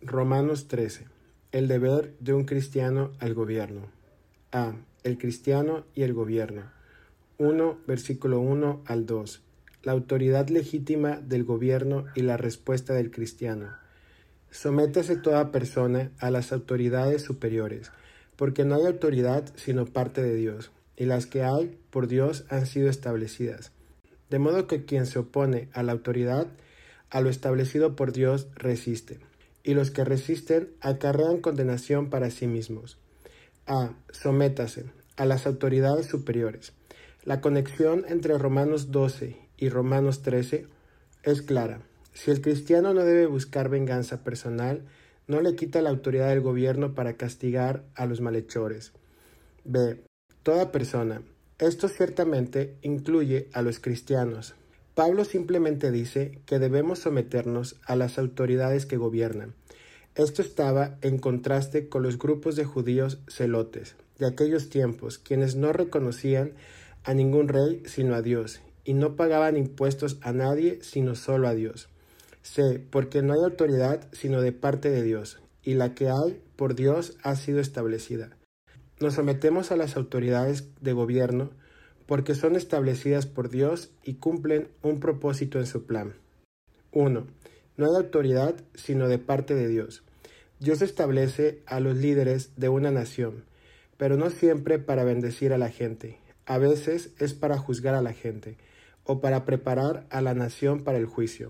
Romanos 13. El deber de un cristiano al gobierno. A. El cristiano y el gobierno. 1, versículo 1 al 2. La autoridad legítima del gobierno y la respuesta del cristiano. Sométase toda persona a las autoridades superiores, porque no hay autoridad sino parte de Dios, y las que hay por Dios han sido establecidas. De modo que quien se opone a la autoridad, a lo establecido por Dios, resiste, y los que resisten acarrean condenación para sí mismos. A. Sométase a las autoridades superiores. La conexión entre Romanos 12 y Romanos 13 es clara. Si el cristiano no debe buscar venganza personal, no le quita la autoridad del gobierno para castigar a los malhechores. B. Toda persona. Esto ciertamente incluye a los cristianos. Pablo simplemente dice que debemos someternos a las autoridades que gobiernan. Esto estaba en contraste con los grupos de judíos celotes de aquellos tiempos, quienes no reconocían a ningún rey sino a Dios, y no pagaban impuestos a nadie sino solo a Dios. C. Porque no hay autoridad sino de parte de Dios, y la que hay por Dios ha sido establecida. Nos sometemos a las autoridades de gobierno porque son establecidas por Dios y cumplen un propósito en su plan. 1. No hay autoridad sino de parte de Dios. Dios establece a los líderes de una nación, pero no siempre para bendecir a la gente. A veces es para juzgar a la gente, o para preparar a la nación para el juicio.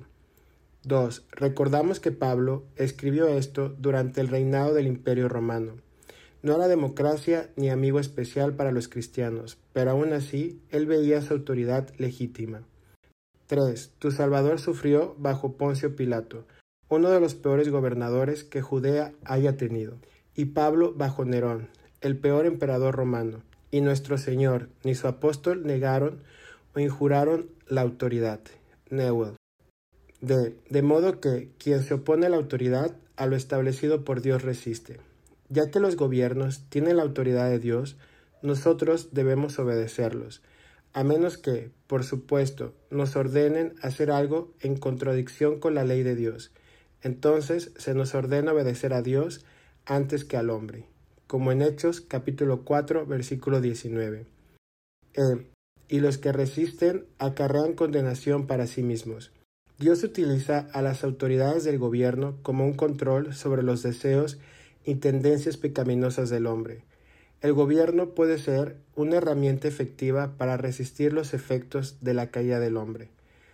2. Recordamos que Pablo escribió esto durante el reinado del Imperio Romano. No era democracia ni amigo especial para los cristianos, pero aún así él veía su autoridad legítima. 3. Tu Salvador sufrió bajo Poncio Pilato, uno de los peores gobernadores que Judea haya tenido, y Pablo bajo Nerón, el peor emperador romano, y nuestro Señor ni su apóstol negaron o injuraron la autoridad. Newell. D. De modo que quien se opone a la autoridad, a lo establecido por Dios resiste. Ya que los gobiernos tienen la autoridad de Dios, nosotros debemos obedecerlos, a menos que, por supuesto, nos ordenen hacer algo en contradicción con la ley de Dios. Entonces se nos ordena obedecer a Dios antes que al hombre, como en Hechos capítulo 4, versículo 19. Y los que resisten acarrean condenación para sí mismos. Dios utiliza a las autoridades del gobierno como un control sobre los deseos y tendencias pecaminosas del hombre. El gobierno puede ser una herramienta efectiva para resistir los efectos de la caída del hombre.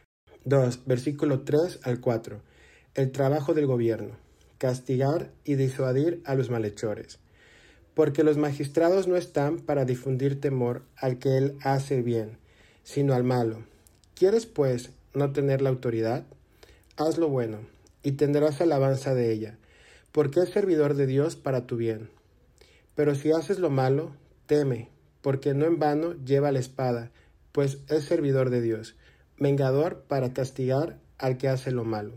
2. Versículo 3 al 4. El trabajo del gobierno. Castigar y disuadir a los malhechores. Porque los magistrados no están para difundir temor al que él hace bien, sino al malo. ¿Quieres, pues, no tener la autoridad? Haz lo bueno, y tendrás alabanza de ella, porque es servidor de Dios para tu bien. Pero si haces lo malo, teme, porque no en vano lleva la espada, pues es servidor de Dios, vengador para castigar al que hace lo malo.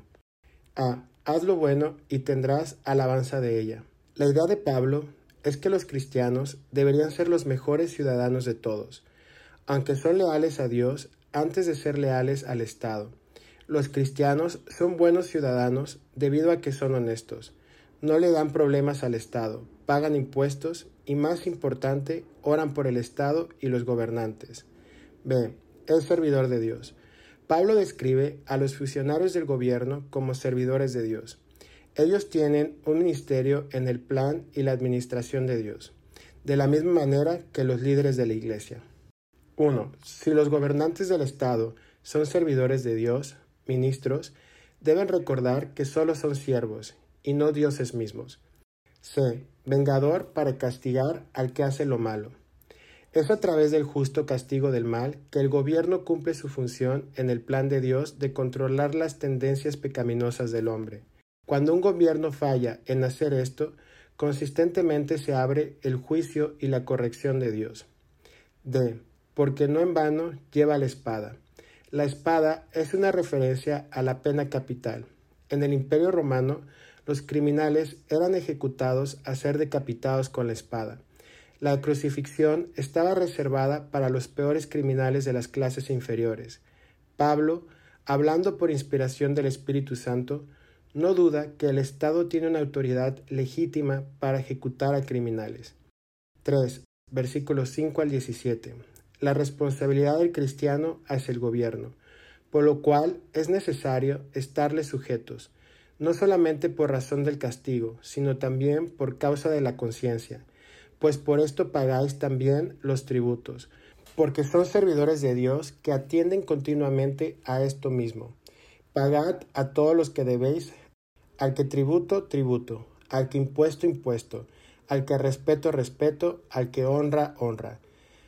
A. Haz lo bueno y tendrás alabanza de ella. La idea de Pablo es que los cristianos deberían ser los mejores ciudadanos de todos, aunque son leales a Dios antes de ser leales al Estado. Los cristianos son buenos ciudadanos debido a que son honestos. No le dan problemas al Estado, pagan impuestos y, más importante, oran por el Estado y los gobernantes. B. Es servidor de Dios. Pablo describe a los funcionarios del gobierno como servidores de Dios. Ellos tienen un ministerio en el plan y la administración de Dios, de la misma manera que los líderes de la Iglesia. 1. Si los gobernantes del Estado son servidores de Dios, ministros, deben recordar que solo son siervos y no dioses mismos. C. Vengador para castigar al que hace lo malo. Es a través del justo castigo del mal que el gobierno cumple su función en el plan de Dios de controlar las tendencias pecaminosas del hombre. Cuando un gobierno falla en hacer esto, consistentemente se abre el juicio y la corrección de Dios. D. Porque no en vano lleva la espada. La espada es una referencia a la pena capital. En el Imperio Romano, los criminales eran ejecutados a ser decapitados con la espada. La crucifixión estaba reservada para los peores criminales de las clases inferiores. Pablo, hablando por inspiración del Espíritu Santo, no duda que el Estado tiene una autoridad legítima para ejecutar a criminales. 3. Versículos 5 al 17. La responsabilidad del cristiano hacia el gobierno, por lo cual es necesario estarle sujetos, no solamente por razón del castigo, sino también por causa de la conciencia, pues por esto pagáis también los tributos, porque son servidores de Dios que atienden continuamente a esto mismo. Pagad a todos los que debéis, al que tributo, tributo, al que impuesto, impuesto, al que respeto, respeto, al que honra, honra.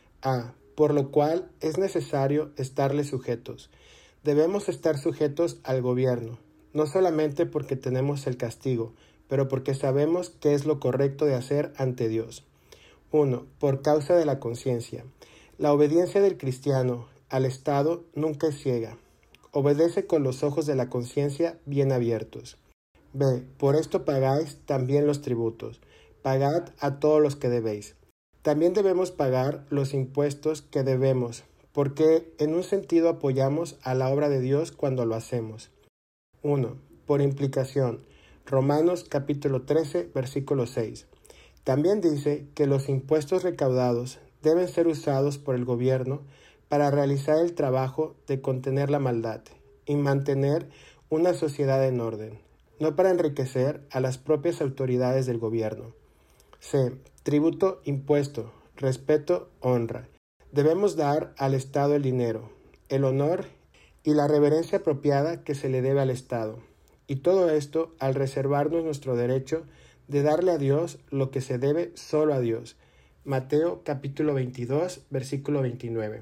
Por lo cual es necesario estarle sujetos. Debemos estar sujetos al gobierno, no solamente porque tenemos el castigo, pero porque sabemos qué es lo correcto de hacer ante Dios. 1. Por causa de la conciencia. La obediencia del cristiano al Estado nunca es ciega. Obedece con los ojos de la conciencia bien abiertos. B. Por esto pagáis también los tributos. Pagad a todos los que debéis. También debemos pagar los impuestos que debemos, porque en un sentido apoyamos a la obra de Dios cuando lo hacemos. 1. Por implicación. Romanos capítulo 13, versículo 6. También dice que los impuestos recaudados deben ser usados por el gobierno para realizar el trabajo de contener la maldad y mantener una sociedad en orden, no para enriquecer a las propias autoridades del gobierno. C. Tributo, impuesto, respeto, honra. Debemos dar al Estado el dinero, el honor y la reverencia apropiada que se le debe al Estado, y todo esto al reservarnos nuestro derecho de darle a Dios lo que se debe solo a Dios. Mateo capítulo 22, versículo 29.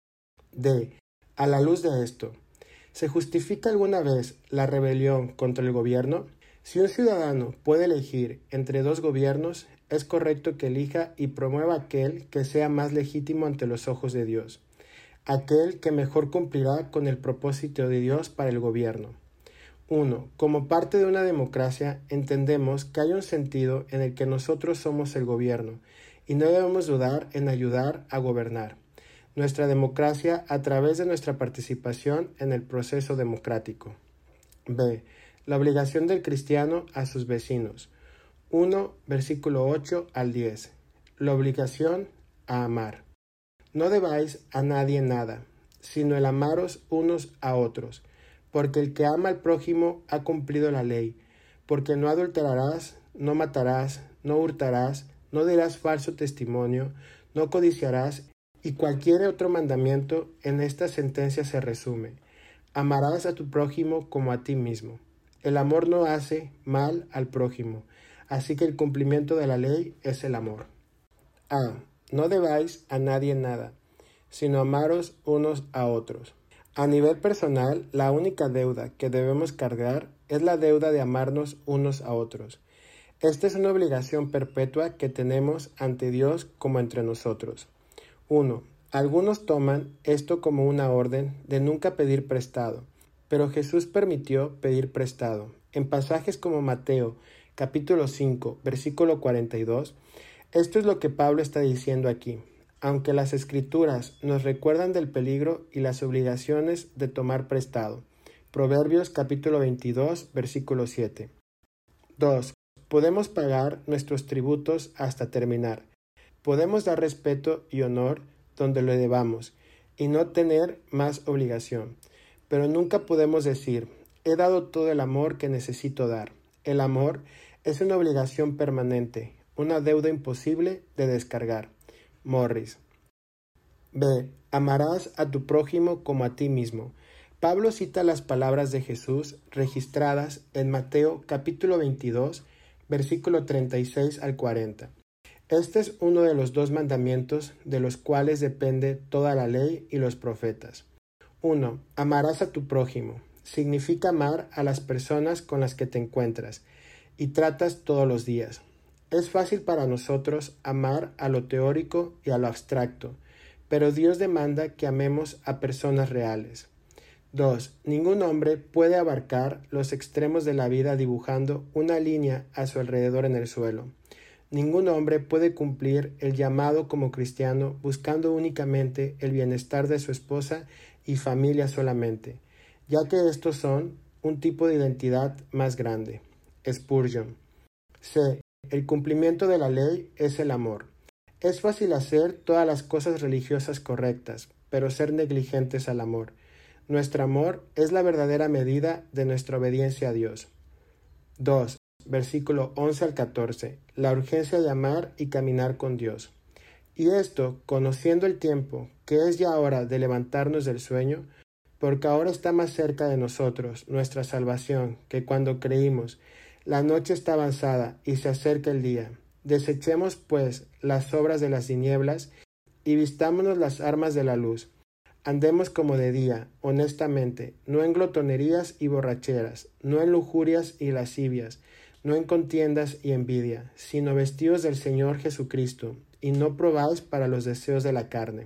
D. A la luz de esto, ¿se justifica alguna vez la rebelión contra el gobierno? Si un ciudadano puede elegir entre dos gobiernos, es correcto que elija y promueva aquel que sea más legítimo ante los ojos de Dios, aquel que mejor cumplirá con el propósito de Dios para el gobierno. 1. Como parte de una democracia, entendemos que hay un sentido en el que nosotros somos el gobierno y no debemos dudar en ayudar a gobernar nuestra democracia a través de nuestra participación en el proceso democrático. B. La obligación del cristiano a sus vecinos. 1, versículo 8 al 10. La obligación a amar. No debáis a nadie nada, sino el amaros unos a otros, porque el que ama al prójimo ha cumplido la ley, porque no adulterarás, no matarás, no hurtarás, no dirás falso testimonio, no codiciarás, y cualquier otro mandamiento en esta sentencia se resume: amarás a tu prójimo como a ti mismo. El amor no hace mal al prójimo, así que el cumplimiento de la ley es el amor. A. No debáis a nadie nada, sino amaros unos a otros. A nivel personal, la única deuda que debemos cargar es la deuda de amarnos unos a otros. Esta es una obligación perpetua que tenemos ante Dios como entre nosotros. 1. Algunos toman esto como una orden de nunca pedir prestado, pero Jesús permitió pedir prestado. En pasajes como Mateo, capítulo 5, versículo 42, esto es lo que Pablo está diciendo aquí. Aunque las Escrituras nos recuerdan del peligro y las obligaciones de tomar prestado. Proverbios capítulo 22, versículo 7. 2. Podemos pagar nuestros tributos hasta terminar. Podemos dar respeto y honor donde lo debamos y no tener más obligación. Pero nunca podemos decir, he dado todo el amor que necesito dar. El amor es una obligación permanente, una deuda imposible de descargar. Morris. B. Amarás a tu prójimo como a ti mismo. Pablo cita las palabras de Jesús registradas en Mateo capítulo 22, versículo 36 al 40. Este es uno de los dos mandamientos de los cuales depende toda la ley y los profetas. 1. Amarás a tu prójimo. Significa amar a las personas con las que te encuentras y tratas todos los días. Es fácil para nosotros amar a lo teórico y a lo abstracto, pero Dios demanda que amemos a personas reales. 2. Ningún hombre puede abarcar los extremos de la vida dibujando una línea a su alrededor en el suelo. Ningún hombre puede cumplir el llamado como cristiano buscando únicamente el bienestar de su esposa y familia solamente, ya que estos son un tipo de identidad más grande. Spurgeon. C. El cumplimiento de la ley es el amor. Es fácil hacer todas las cosas religiosas correctas, pero ser negligentes al amor. Nuestro amor es la verdadera medida de nuestra obediencia a Dios. 2. Versículo 11 al 14. La urgencia de amar y caminar con Dios. Y esto, conociendo el tiempo, que es ya hora de levantarnos del sueño, porque ahora está más cerca de nosotros nuestra salvación que cuando creímos. La noche está avanzada y se acerca el día. Desechemos, pues, las obras de las tinieblas y vistámonos las armas de la luz. Andemos como de día, honestamente, no en glotonerías y borracheras, no en lujurias y lascivias, no en contiendas y envidia, sino vestidos del Señor Jesucristo, y no probáis para los deseos de la carne.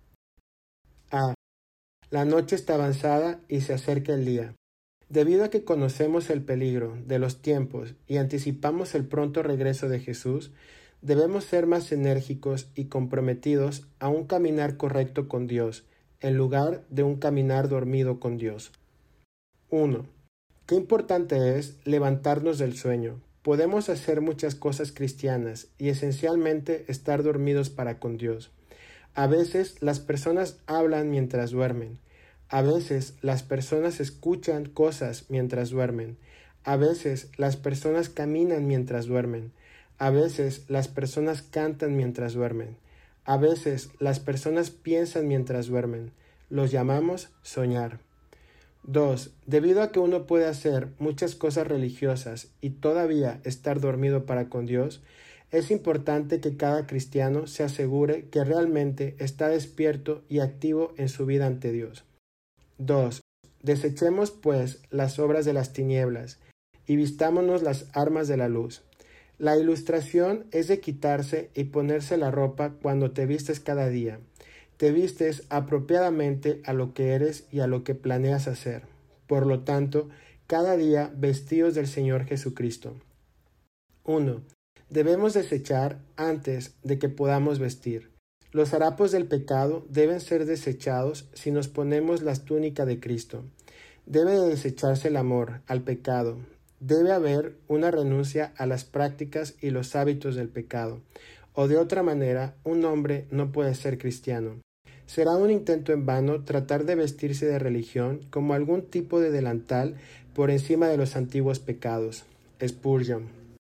A. La noche está avanzada y se acerca el día. Debido a que conocemos el peligro de los tiempos y anticipamos el pronto regreso de Jesús, debemos ser más enérgicos y comprometidos a un caminar correcto con Dios, en lugar de un caminar dormido con Dios. 1. Qué importante es levantarnos del sueño. Podemos hacer muchas cosas cristianas y esencialmente estar dormidos para con Dios. A veces las personas hablan mientras duermen. A veces las personas escuchan cosas mientras duermen. A veces las personas caminan mientras duermen. A veces las personas cantan mientras duermen. A veces las personas piensan mientras duermen. Los llamamos soñar. 2. Debido a que uno puede hacer muchas cosas religiosas y todavía estar dormido para con Dios, es importante que cada cristiano se asegure que realmente está despierto y activo en su vida ante Dios. 2. Desechemos, pues, las obras de las tinieblas y vistámonos las armas de la luz. La ilustración es de quitarse y ponerse la ropa cuando te vistes cada día. Te vistes apropiadamente a lo que eres y a lo que planeas hacer. Por lo tanto, cada día vestidos del Señor Jesucristo. 1. Debemos desechar antes de que podamos vestir. Los harapos del pecado deben ser desechados si nos ponemos la túnica de Cristo. Debe de desecharse el amor al pecado. Debe haber una renuncia a las prácticas y los hábitos del pecado. O de otra manera, un hombre no puede ser cristiano. Será un intento en vano tratar de vestirse de religión como algún tipo de delantal por encima de los antiguos pecados. Spurgeon.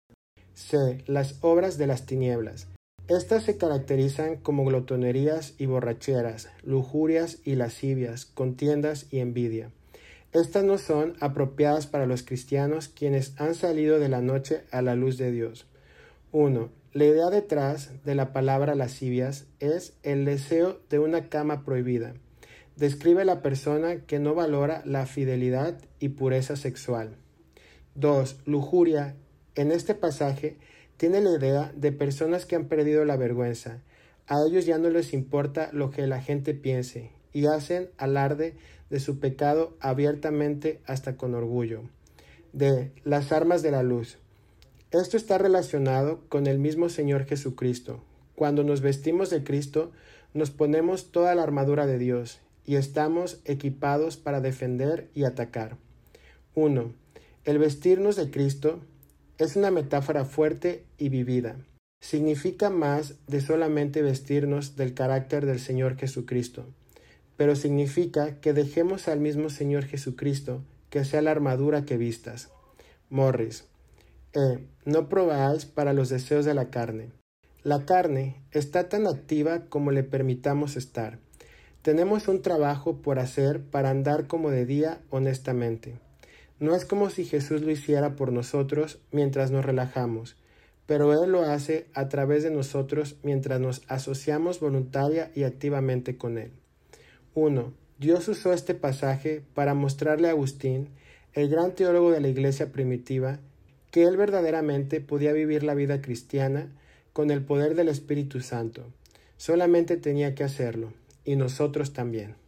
C. Las obras de las tinieblas. Estas se caracterizan como glotonerías y borracheras, lujurias y lascivias, contiendas y envidia. Estas no son apropiadas para los cristianos quienes han salido de la noche a la luz de Dios. 1. La idea detrás de la palabra lascivias es el deseo de una cama prohibida. Describe a la persona que no valora la fidelidad y pureza sexual. 2. Lujuria. En este pasaje tiene la idea de personas que han perdido la vergüenza. A ellos ya no les importa lo que la gente piense y hacen alarde de su pecado abiertamente hasta con orgullo. D. Las armas de la luz. Esto está relacionado con el mismo Señor Jesucristo. Cuando nos vestimos de Cristo, nos ponemos toda la armadura de Dios y estamos equipados para defender y atacar. 1. El vestirnos de Cristo es una metáfora fuerte y vivida. Significa más de solamente vestirnos del carácter del Señor Jesucristo, pero significa que dejemos al mismo Señor Jesucristo que sea la armadura que vistas. Morris. No probáis para los deseos de la carne. La carne está tan activa como le permitamos estar. Tenemos un trabajo por hacer para andar como de día honestamente. No es como si Jesús lo hiciera por nosotros mientras nos relajamos, pero Él lo hace a través de nosotros mientras nos asociamos voluntaria y activamente con Él. 1. Dios usó este pasaje para mostrarle a Agustín, el gran teólogo de la iglesia primitiva, que él verdaderamente podía vivir la vida cristiana con el poder del Espíritu Santo. Solamente tenía que hacerlo, y nosotros también.